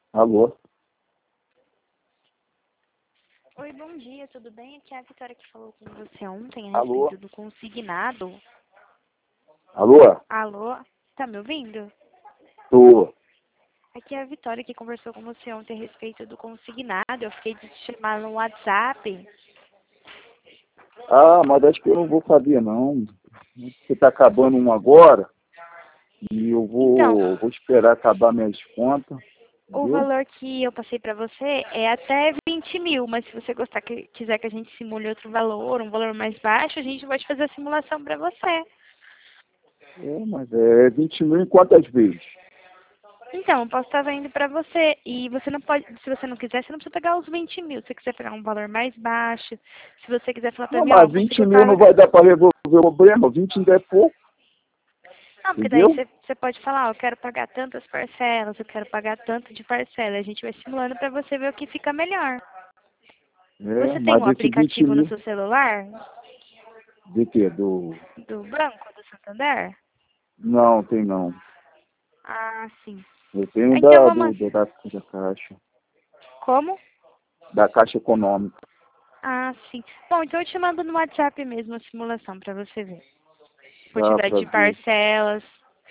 Alô? Oi, bom dia, tudo bem? Aqui é a Vitória que falou com você ontem a Alô? respeito do consignado. Alô? Alô? Tá me ouvindo? Tô. Aqui é a Vitória que conversou com você ontem a respeito do consignado. Eu fiquei de te chamar no WhatsApp. Ah, mas acho que eu não vou fazer, não. Você está acabando um agora e eu Então, vou esperar acabar minhas contas, o entendeu? valor que eu passei pra você é até 20 mil, mas se você quiser que a gente simule outro valor, um valor mais baixo, a gente pode fazer a simulação pra você. Mas é 20 mil em quantas vezes? Então, eu posso estar vendo pra você. E você não pode, se você não quiser, você não precisa pegar os 20 mil. Se você quiser pegar um valor mais baixo, se você quiser falar pra Não, mim, ó, eu mas 20 consigo mil não pagar. vai dar para resolver o problema. 20 ainda é pouco, Não, porque daí entendeu? você pode falar, ó, eu quero pagar tantas parcelas, eu quero pagar tanto de parcela. A gente vai simulando pra você ver o que fica melhor. Você tem Mas um esse 20 aplicativo no mil, seu celular de quê? Do... do Banco do Santander? Não, tem não. Ah, sim. Eu tenho Então vamos. da Caixa. Como? Da Caixa Econômica. Ah, sim. Bom, então eu te mando no WhatsApp mesmo a simulação pra você ver. Dá Quantidade para de ver. parcelas.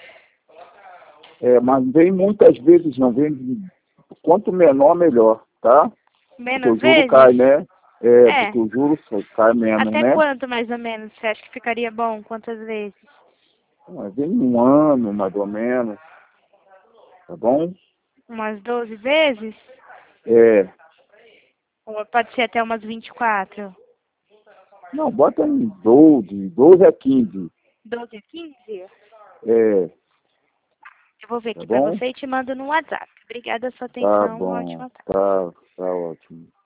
Mas vem muitas vezes, não vem. Quanto menor, melhor, tá? Porque o Menos juro vezes? cai, né? É. Porque o juro cai menos, Até né? quanto, mais ou menos, você acha que ficaria bom? Quantas vezes? Vem um ano, mais ou menos, tá bom? Umas 12 vezes? É, Ou pode ser até umas 24? não, bota em 12 a 15, 12 a 15? é, Eu vou ver tá aqui pra bom? você e te mando no WhatsApp. Obrigada pela sua Tá atenção. Uma bom, ótima tarde. tá ótimo.